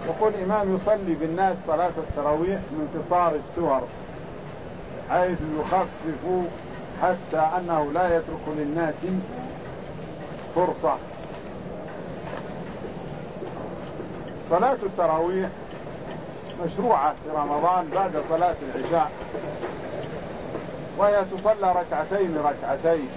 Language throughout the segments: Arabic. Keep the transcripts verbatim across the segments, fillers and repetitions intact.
يقول إمام يصلي بالناس صلاة التراويح من قصار السور حيث يخفف حتى أنه لا يترك للناس فرصة. صلاة التراويح مشروعة في رمضان بعد صلاة العشاء، وهي تصلى ركعتين ركعتين.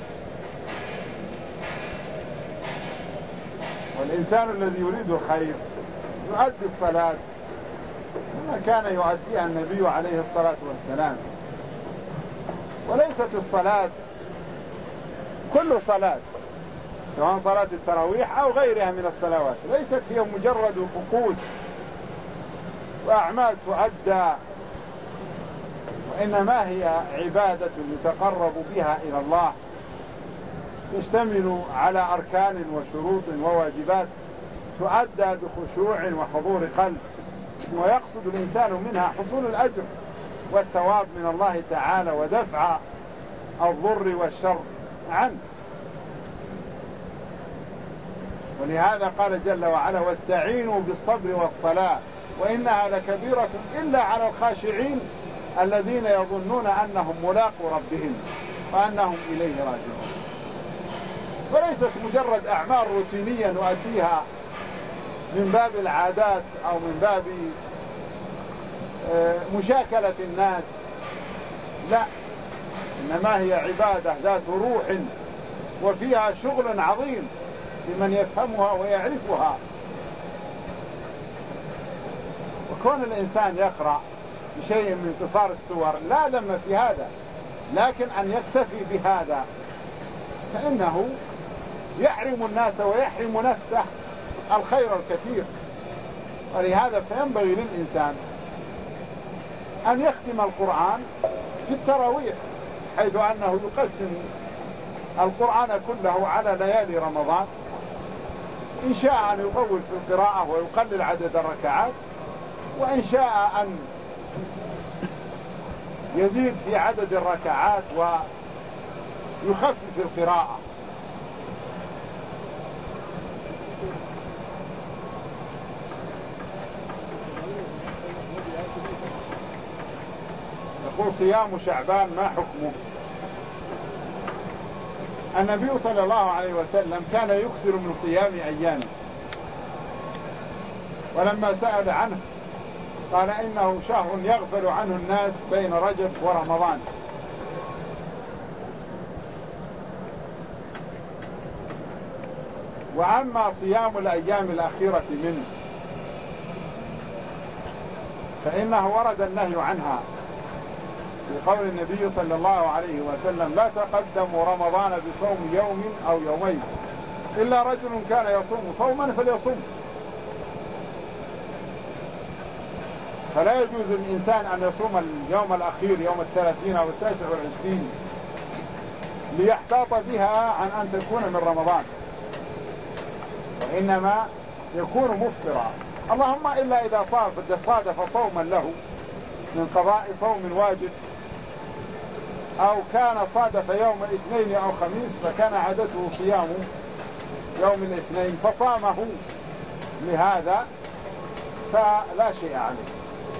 والإنسان الذي يريد الخير يؤدي الصلاة كما كان يؤديها النبي عليه الصلاة والسلام. وليست الصلاة كل صلاة سواء صلاة التراويح أو غيرها من الصلوات ليست هي مجرد طقوس وأعمال تؤدى، وإنما هي عبادة يتقرب بها إلى الله، تشتمل على أركان وشروط وواجبات تؤدى بخشوع وحضور قلب، ويقصد الإنسان منها حصول الأجر والثواب من الله تعالى ودفع الضر والشر عنه. ولهذا قال جل وعلا: واستعينوا بالصبر والصلاة وإنها لكبيرة إلا على الخاشعين الذين يظنون أنهم ملاقو ربهم وأنهم إليه راجعون. وليست مجرد أعمال روتينية نؤديها من باب العادات أو من باب مشاكلة الناس، لا، إنما هي عبادة ذات روح وفيها شغل عظيم لمن يفهمها ويعرفها. وكون الإنسان يقرأ بشيء من قصار السور لا ذم في هذا، لكن أن يكتفي بهذا فإنه يحرم الناس ويحرم نفسه الخير الكثير. ولهذا فينبغي للإنسان أن يختم القرآن في التراويح، حيث أنه يقسم القرآن كله على ليالي رمضان. إن شاء أن يطول في القراءة ويقلل عدد الركعات، وإن شاء أن يزيد في عدد الركعات ويخفف القراءة. يقول: صيام شعبان ما حكمه؟ النبي صلى الله عليه وسلم كان يكثر من صيام أيامه، ولما سأل عنه قال: إنه شهر يغفل عنه الناس بين رجب ورمضان. وأما صيام الأيام الأخيرة منه فإنه ورد النهي عنها في قول النبي صلى الله عليه وسلم: لا تقدموا رمضان بصوم يوم أو يومين إلا رجل كان يصوم صوما فليصوم. فلا يجوز للإنسان أن يصوم اليوم الأخير يوم الثلاثين أو التاسع والعشرين ليحتاط بها عن أن تكون من رمضان، وإنما يكون مفطرا. اللهم إلا إذا صادف صوما له من قضاء صوم واجب، أو كان صادف يوم الاثنين أو خميس فكان عادته صيام يوم الاثنين فصامه لهذا فلا شيء عليه.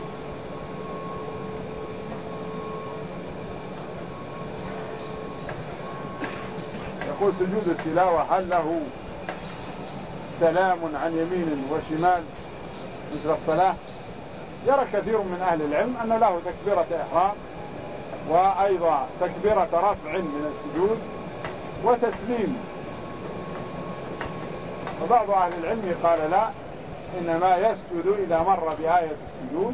يقول: سجود التلاوة هل له سلام عن يمين وشمال مثل الصلاة؟ يرى كثير من أهل العلم أن له تكبيرة إحرام وأيضا تكبيرة رفع من السجود وتسليم. وبعض أهل العلم قال لا، إنما يسجد إذا مر بآية السجود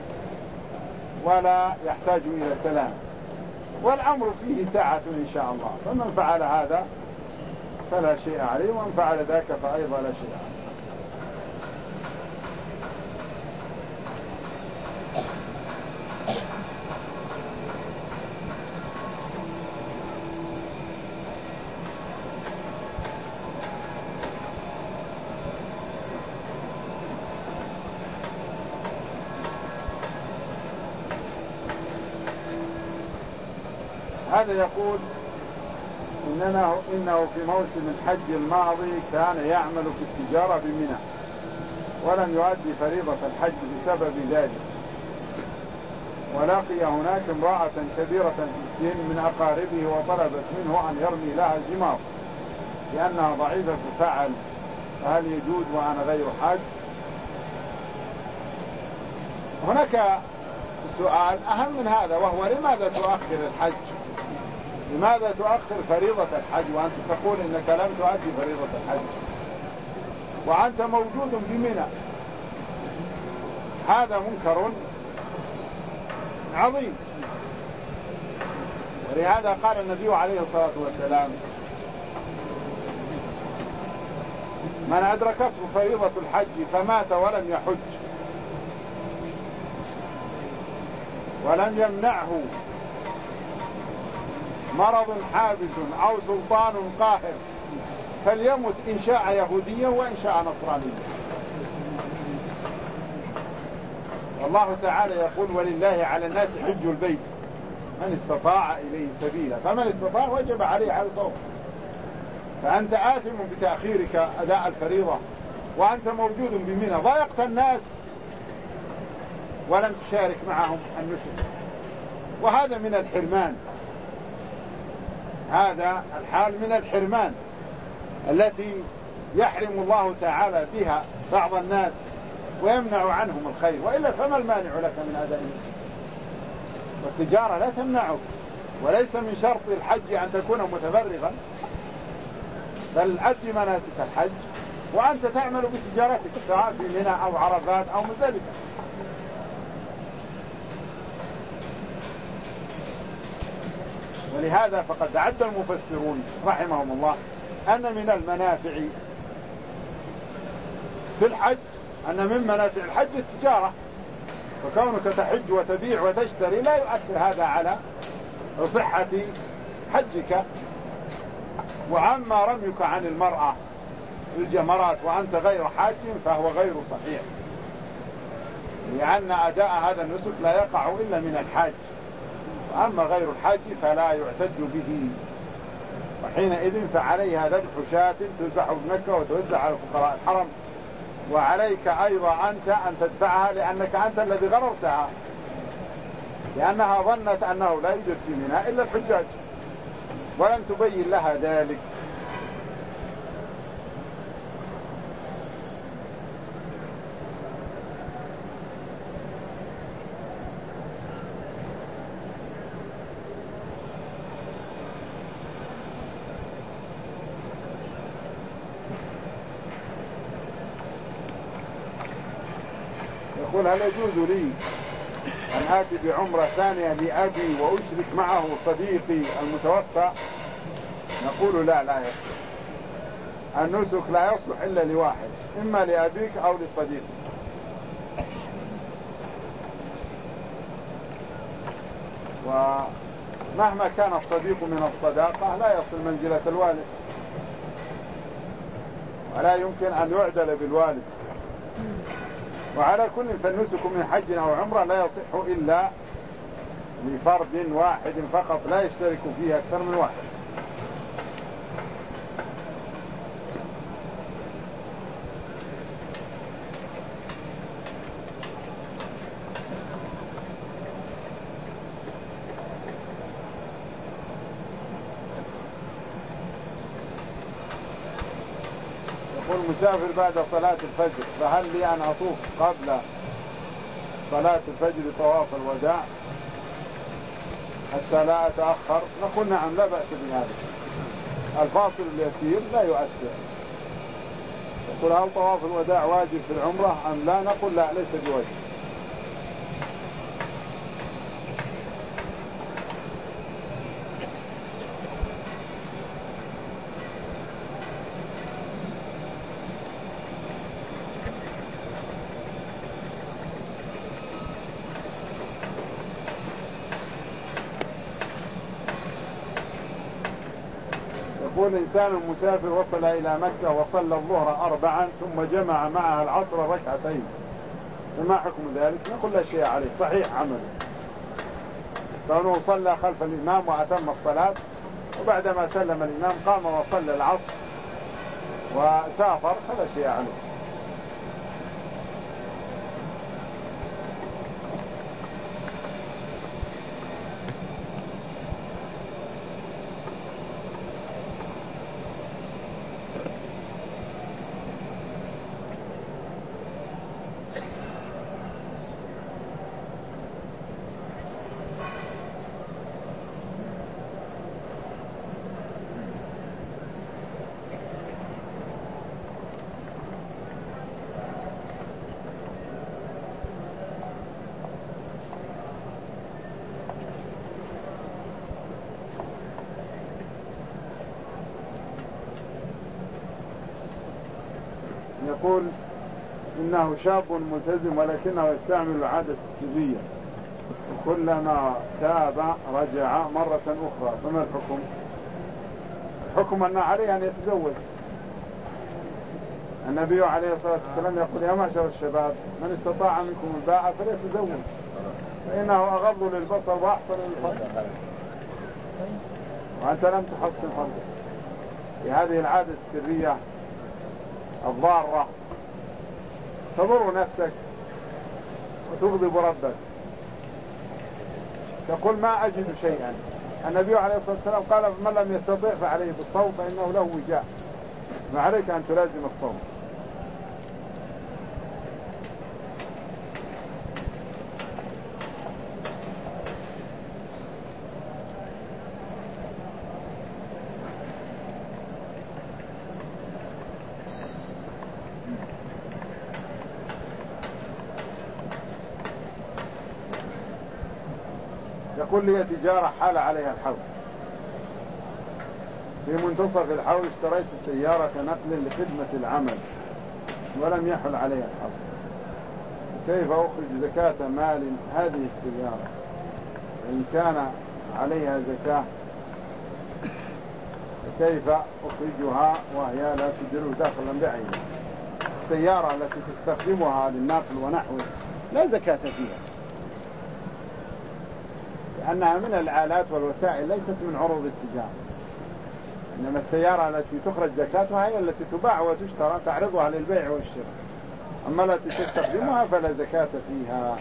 ولا يحتاج إلى سلام، والأمر فيه ساعة إن شاء الله، فمن فعل هذا فلا شيء عليه، ومن فعل ذاك فأيضا لا شيء عليه. هذا يقول: إننا إنه في موسم الحج الماضي كان يعمل في التجارة بمنى، ولم يؤدي فريضة الحج بسبب ذلك، ولقي هناك امرأة كبيرة في السن من أقاربه وطلبت منه أن يرمي لها الجمار لأنها ضعيفة ففعل، فهل يجوز وأنا غير حاج؟ هناك سؤال أهم من هذا، وهو لماذا تؤخر الحج؟ لماذا تؤخر فريضة الحج وأنت تقول إنك لم تؤدي فريضة الحج وأنت موجود بمنى؟ هذا منكر عظيم. ولهذا قال النبي عليه الصلاة والسلام: من أدركته فريضة الحج فمات ولم يحج ولم يمنعه مرض حابس أو سلطان قاهر فليمت إن شاء يهوديا وإن شاء نصرانيا. والله تعالى يقول: ولله على الناس حج البيت من استطاع إليه سبيلا، فمن استطاع وجب عليه على الطوف. فأنت آثم بتأخيرك أداء الفريضة وأنت موجود بمنى، ضايقت الناس ولم تشارك معهم النسك، وهذا من الحرمان. هذا الحال من الحرمان التي يحرم الله تعالى بها بعض الناس ويمنع عنهم الخير، وإلا فما المانع لك من أداء النسك؟ والتجارة لا تمنعك، وليس من شرط الحج أن تكون متفرغا، بل أدي مناسك الحج وأنت تعمل بتجارتك سواء في منى أو عرفات أو مزدلفة. ولهذا فقد عد المفسرون رحمهم الله أن من المنافع في الحج، أن من منافع الحج التجارة، فكونك تحج وتبيع وتشتري لا يؤثر هذا على صحة حجك. وعما رميك عن المرأة الجمرات وأنت غير حاج فهو غير صحيح، لأن أداء هذا النسك لا يقع إلا من الحاج، وأما غير الحاج فلا يعتد به، وحينئذ فعليها ذبح شاة تذبح بمكة وتوزع على فقراء الحرم، وعليك أيضا أنت أن تدفعها لأنك أنت الذي غررتها، لأنها ظنت أنه لا يوجد في منى إلا الحجاج ولم تبين لها ذلك. يقول: هل يجوز لي أن آتي بعمرة ثانية لأبي وأشرك معه صديقي المتوفى؟ نقول: لا لا يصلح النسك، لا يصلح إلا لواحد، إما لأبيك أو لصديقك. ومهما كان الصديق من الصداقة لا يصل منزلة الوالد، ولا يمكن أن يعدل بالوالد. وعلى كل فالنسك من حج أو عمرة لا يصح إلا لفرد واحد فقط، لا يشترك فيه أكثر من واحد. المسافر بعد صلاة الفجر فهل لي أن أطوف قبل صلاة الفجر طواف الوداع حتى لا أتأخر؟ نقول: نعم لا بأس بهذا، الفاصل اليسير لا يؤثر. يقول: هل طواف الوداع واجب في العمرة أم لا؟ نقول: لا، ليس بواجب. يقول: إنسان مسافر وصل إلى مكة وصلى الظهر أربعا ثم جمع معها العصر ركعتين، فما حكم ذلك؟ نقول: لا شيء عليه، صحيح عمله، كونه صلى خلف الإمام وأتم الصلاة، وبعدما سلم الإمام قام وصلى العصر وسافر، فلا شيء عليه. يقول إنه شاب ملتزم ولكنه يستعمل العادة السرية، كلما تاب رجع مرة أخرى، فما الحكم؟ الحكم أن عليه أن يتزوج. النبي عليه الصلاة والسلام يقول يا معشر الشباب من استطاع منكم الباءة فليتزوج فإنه أغض للبصر وأحسن للفرج، وأنت لم تحصن فرجك بهذه العادة السرية الضارة، تضر نفسك وتغضب ربك. تقول ما أجد شيئا. النبي عليه الصلاة والسلام قال من لم يستطيع فعليه بالصوم فإنه له وجاء، وعليك أن تلازم الصوم. يقول لي تجارة حال عليها الحول، في منتصف الحول اشتريت سيارة نقل لخدمة العمل ولم يحل عليها الحول، كيف أخرج زكاة مال هذه السيارة إن كان عليها زكاة؟ كيف أخرجها وهي لا تدر دخلا بعينها؟ السيارة التي تستخدمها للنقل ونحوه لا زكاة فيها، لأنها من الآلات والوسائل ليست من عروض التجارة، إنما السيارة التي تخرج زكاتها هي التي تباع وتشترى تعرضها للبيع والشراء، أما التي تستخدمها فلا زكاة فيها.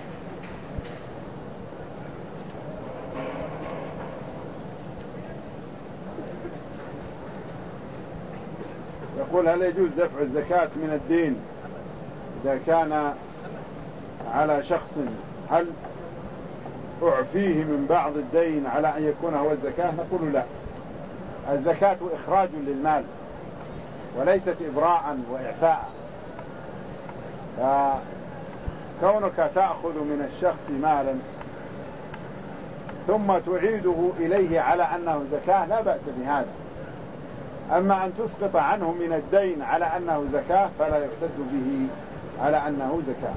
يقول هل يجوز دفع الزكاة من الدين إذا كان على شخص؟ هل أعفيه من بعض الدين على أن يكون هو الزكاة؟ نقول لا، الزكاة إخراج للمال وليست إبراء وإعفاء. فكونك تأخذ من الشخص مالا ثم تعيده إليه على أنه زكاة لا بأس بهذا، أما أن تسقط عنه من الدين على أنه زكاة فلا يحتج به على أنه زكاة.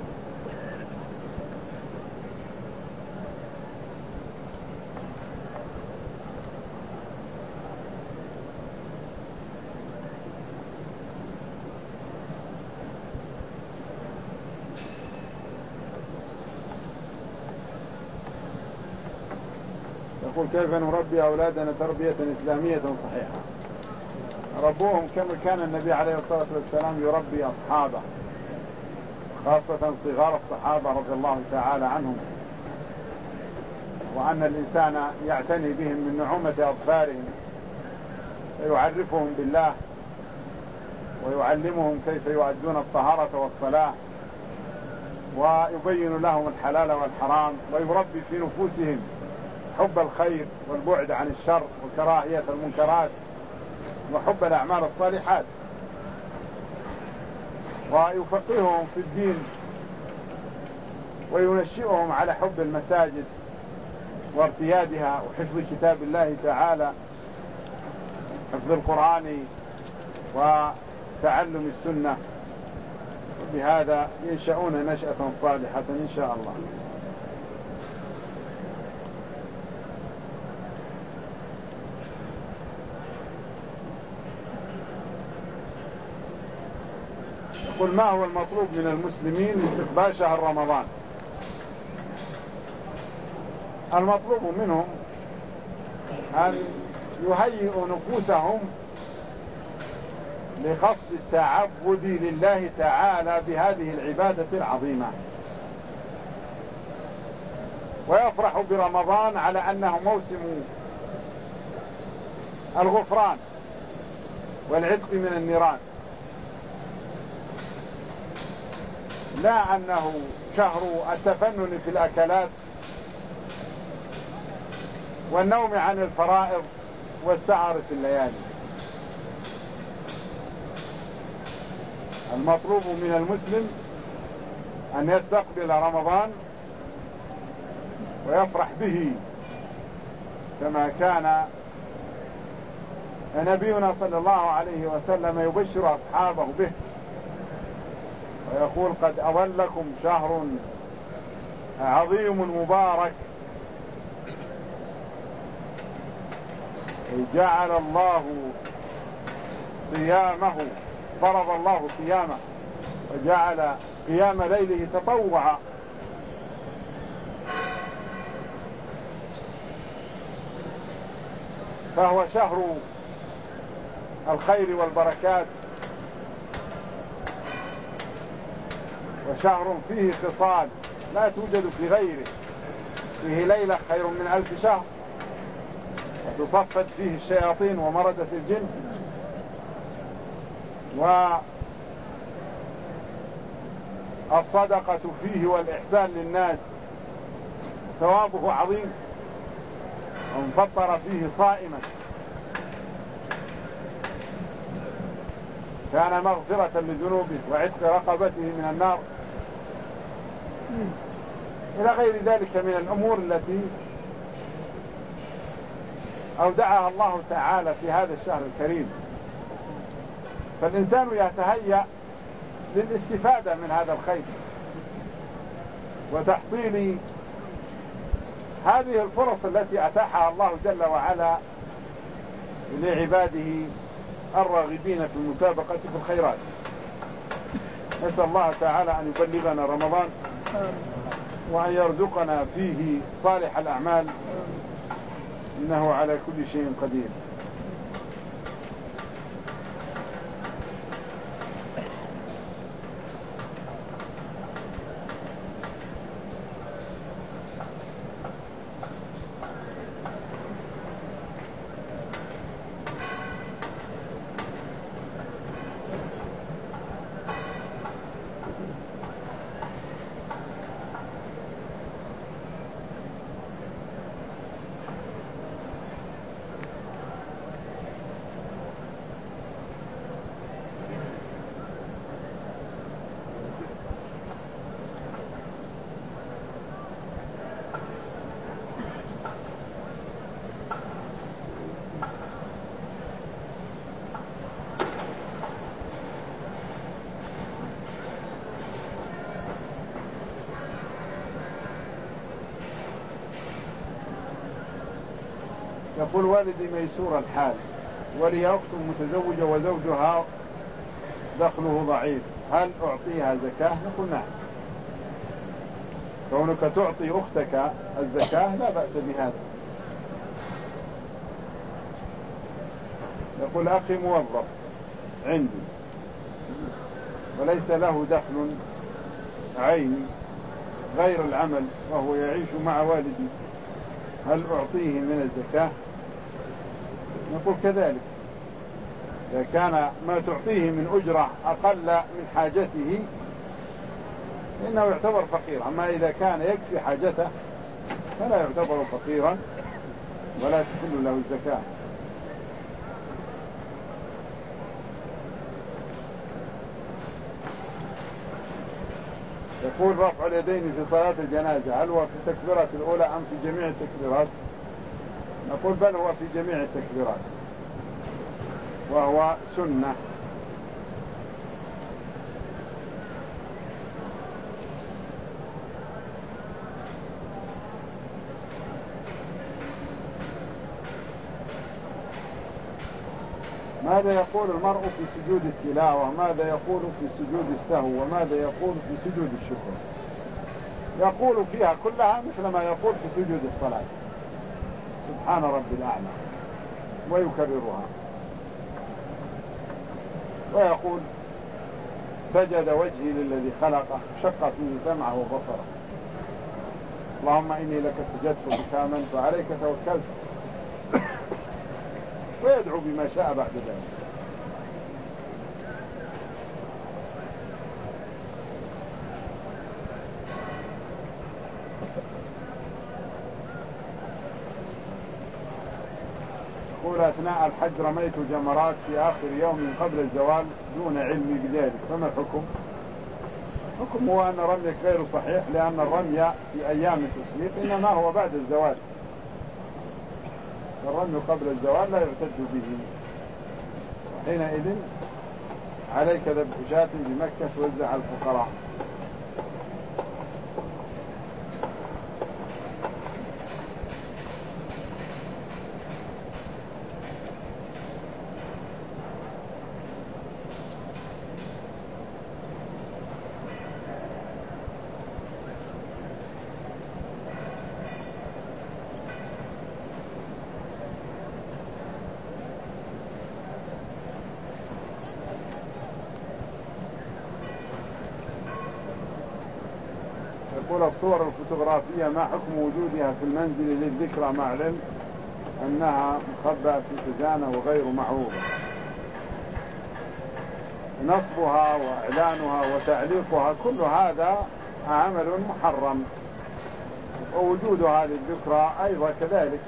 يقول كيف نربي أولادنا تربية إسلامية صحيحة؟ ربوهم كما كان النبي عليه الصلاة والسلام يربي أصحابه، خاصة صغار الصحابة رضي الله تعالى عنهم، وأن الإنسان يعتني بهم من نعومة أظفارهم ويعرفهم بالله ويعلمهم كيف يؤدون الطهارة والصلاة ويبين لهم الحلال والحرام، ويربي في نفوسهم حب الخير والبعد عن الشر وكراهية المنكرات وحب الأعمال الصالحات، ويفقههم في الدين وينشئهم على حب المساجد وارتيادها وحفظ كتاب الله تعالى، حفظ القرآن وتعلم السنة، وبهذا ينشأون نشأة صالحة إن شاء الله. يقول ما هو المطلوب من المسلمين لاستقبال شهر رمضان؟ المطلوب منهم أن يهيئوا نفوسهم لقصد التعبد لله تعالى بهذه العبادة العظيمة، ويفرحوا برمضان على أنه موسم الغفران والعتق من النيران، لا أنه شهر التفنن في الأكلات والنوم عن الفرائض والسهر في الليالي. المطلوب من المسلم أن يستقبل رمضان ويفرح به كما كان نبينا صلى الله عليه وسلم يبشر أصحابه به، يقول قد أظلكم شهر عظيم مبارك جعل الله صيامه، فرض الله صيامه وجعل قيام ليله تطوعا، فهو شهر الخير والبركات، وشهر فيه خصال لا توجد في غيره، فيه ليلة خير من ألف شهر، وتصفد فيه الشياطين ومردة الجن، والصدقة فيه والإحسان للناس ثوابه عظيم، ومن فطر فيه صائما كان مغفرة لذنوبه وعتق رقبته من النار، إلى غير ذلك من الأمور التي أودعها الله تعالى في هذا الشهر الكريم. فالإنسان يتهيأ للاستفادة من هذا الخير وتحصيل هذه الفرص التي أتاحها الله جل وعلا لعباده الراغبين في المسابقة في الخيرات. نسأل الله تعالى أن يبلغنا رمضان وأن يرزقنا فيه صالح الأعمال، إنه على كل شيء قدير. يقول والدي ميسور الحال ولي أخت متزوجة وزوجها دخله ضعيف، هل أعطيها زكاة؟ نقول نعم، كونك تعطي أختك الزكاة لا بأس بهذا. يقول أخي موظف عندي وليس له دخل عيني غير العمل وهو يعيش مع والدي، هل أعطيه من الزكاة؟ نقول كذلك، إذا كان ما تعطيه من أجرة أقل من حاجته فإنه يعتبر فقيرا، أما إذا كان يكفي حاجته فلا يعتبر فقيرا ولا تحل له الزكاة. يقول رفع اليدين في صلاة الجنازة هل هو في التكبيرات الأولى أم في جميع التكبيرات؟ نقول بل هو في جميع التكبيرات وهو سنة. ماذا يقول المرء في سجود التلاوة؟ وماذا يقول في سجود السهو؟ وماذا يقول في سجود الشكر؟ يقول فيها كلها مثل ما يقول في سجود الصلاة، سبحان ربي الأعلى، ويكررها، ويقول سجد وجهي للذي خلقه شق فيه سمعه وبصره، اللهم إني لك سجدت بك آمنت وعليك توكلت، ويدعو بما شاء بعد ذلك. يقول أثناء الحج رميت جمرات في آخر يوم قبل الزوال دون علمي بذلك، فما الحكم؟ الحكم هو أن رميك غير صحيح، لأن الرمي في أيام التشريق إنما هو بعد الزوال، الرمي قبل الزوال لا يعتد به، حينئذ عليك ذبح شاة بمكة توزع على الفقراء. يقول الصور الفوتوغرافية ما حكم وجودها في المنزل للذكرى مع العلم أنها مخبأة في خزانة وغير معروضة؟ نصبها وإعلانها وتعليقها كل هذا عمل محرم، ووجودها للذكرى أيضا كذلك.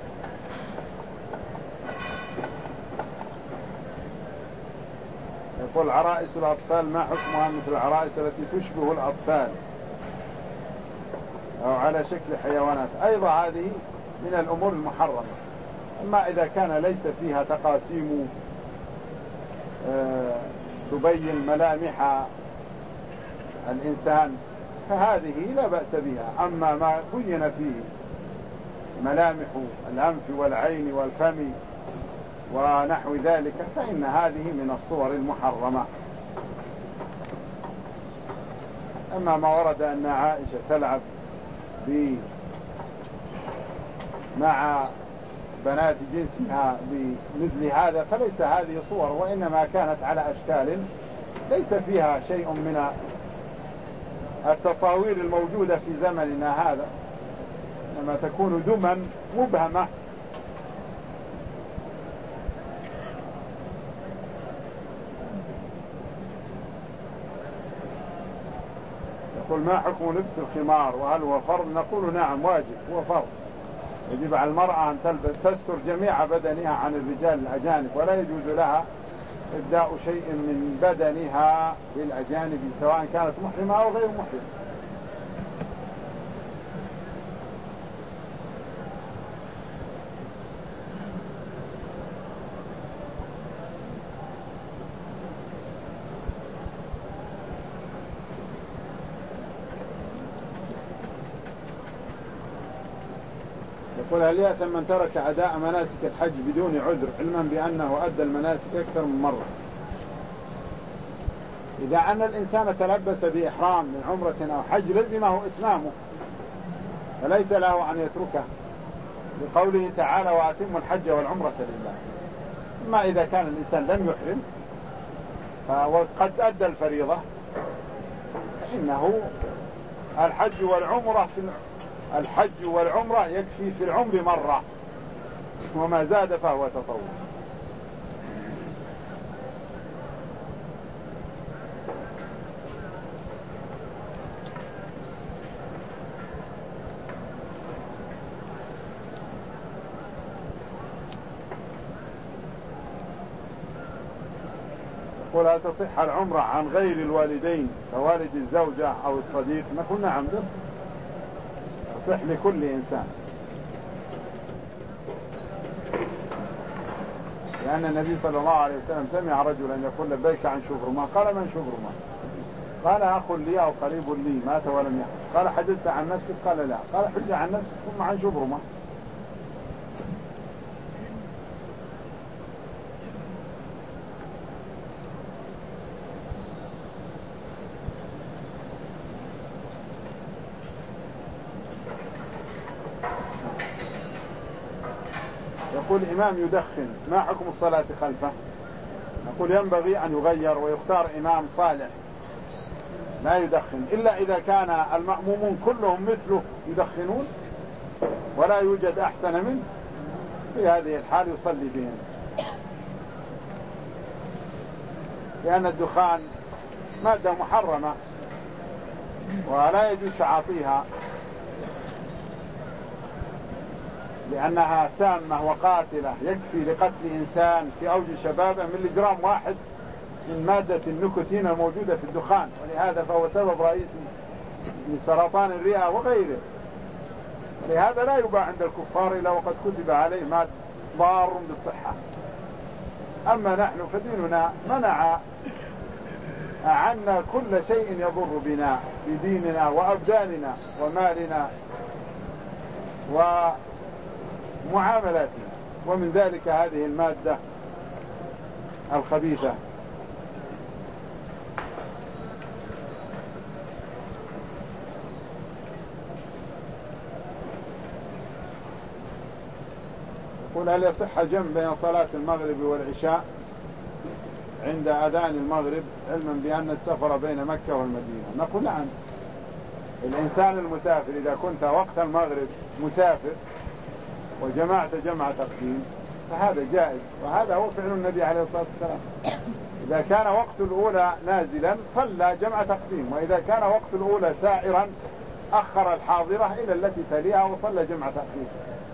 يقول عرائس الأطفال ما حكمها مثل العرائس التي تشبه الأطفال أو على شكل حيوانات؟ أيضا هذه من الأمور المحرمة. أما إذا كان ليس فيها تقاسيم آه تبين ملامح الإنسان فهذه لا بأس بها. أما ما بين فيه ملامح الأنف والعين والفم ونحو ذلك فإن هذه من الصور المحرمة. أما ما ورد أن عائشة تلعب مع بنات جنسها بمثل هذا فليس هذه صور، وإنما كانت على أشكال ليس فيها شيء من التصاوير الموجودة في زمننا هذا، إنما تكون دما مبهمة. يقول ما حكم لبس الخمار وهل هو فرض؟ نقول نعم واجب، هو فرض. يجب على المرأة أن تلبس تستر جميع بدنها عن الرجال الأجانب، ولا يجوز لها إبداء شيء من بدنها للأجانب سواء كانت محرمة أو غير محرمة. يقول هل يأثم من ترك أداء مناسك الحج بدون عذر علما بأنه أدى المناسك أكثر من مرة؟ إذا أن الإنسان تلبس بإحرام من عمرة أو حج لزمه إتمامه فليس له أن يتركه، لقوله تعالى وأتم الحج والعمرة لله. أما إذا كان الإنسان لم يحرم وقد أدى الفريضة فإنه الحج والعمرة في الحج والعمرة يكفي في العمر مرة، وما زاد فهو تطوع. يقول هل تصح العمرة عن غير الوالدين كوالد الزوجة أو الصديق؟ نقول نعم تصح، تصح لكل إنسان، لأن النبي صلى الله عليه وسلم سمع رجلا يقول لبيك عن شبرمة، قال من شبرمة؟ قال أخ لي أو قريب لي مات ولم يحج. قال حجزت عن نفسك؟ قال لا. قال حج عن نفسك ثم عن شبرمة. يقول الإمام يدخن ما حكم الصلاة خلفه؟ نقول ينبغي أن يغير ويختار إمام صالح لا يدخن، إلا إذا كان المأمومون كلهم مثله يدخنون ولا يوجد أحسن منه، في هذه الحال يصلي بهم، لأن الدخان مادة محرمة ولا يجوز تعاطيها لأنها سامة وقاتلة، يكفي لقتل إنسان في أوج شبابه من جرام واحد من مادة النيكوتين الموجودة في الدخان، ولهذا فهو سبب رئيسي لسرطان الرئة وغيره. لهذا لا يباع عند الكفار إلا وقد كتب عليه ماد ضار بالصحة. أما نحن فديننا منع عنا كل شيء يضر بنا في ديننا وأبداننا ومالنا ومعاملاتنا، ومن ذلك هذه المادة الخبيثة. يقول: هل يصح الجمع بين صلاة المغرب والعشاء عند أذان المغرب علما بأن السفر بين مكة والمدينة؟ نقول: نعم. الإنسان المسافر إذا كنت وقت المغرب مسافر وجمعت جمع تقديم فهذا جائز، وهذا هو فعل النبي عليه الصلاة والسلام. إذا كان وقت الأولى نازلا صلى جمع تقديم، وإذا كان وقت الأولى سائرا أخر الحاضرة إلى التي تليها وصلى جمع تقديم.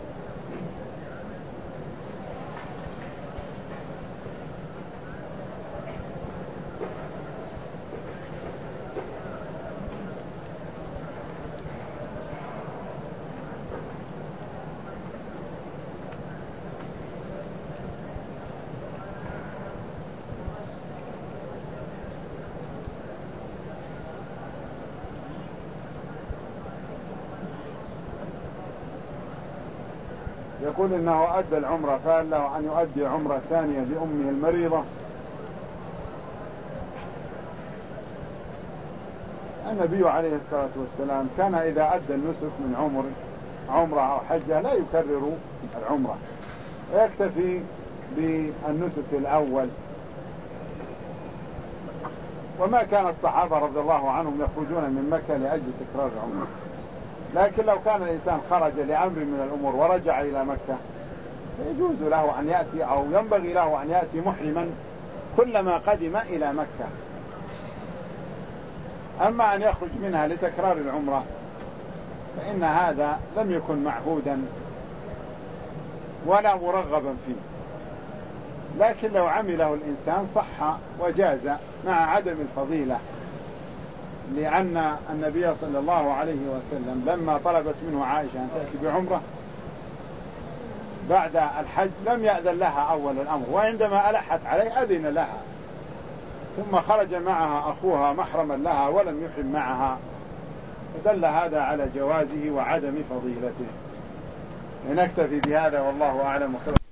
يقول إنه أدى العمرة فهل له أن يؤدي عمرة ثانية لأمه المريضة؟ النبي عليه الصلاة والسلام كان إذا أدى النسك من عمر عمرة أو حجة لا يكرر العمرة ويكتفي بالنسك الأول. وما كان الصحابة رضي الله عنهم يخرجون من مكة لأجل تكرار العمرة، لكن لو كان الإنسان خرج لأمر من الأمور ورجع إلى مكة يجوز له أن يأتي أو ينبغي له أن يأتي محرما كلما قدم إلى مكة. أما أن يخرج منها لتكرار العمرة فإن هذا لم يكن معهودا ولا مرغبا فيه، لكن لو عمله الإنسان صح وجاز مع عدم الفضيلة، لأن النبي صلى الله عليه وسلم لما طلبت منه عائشة أن تأتي بعمرة بعد الحج لم يأذن لها أول الأمر، وعندما ألحت عليه أذن لها، ثم خرج معها أخوها محرما لها ولم يحرم معها، فدل هذا على جوازه وعدم فضيلته. لنكتفي بهذا والله أعلم.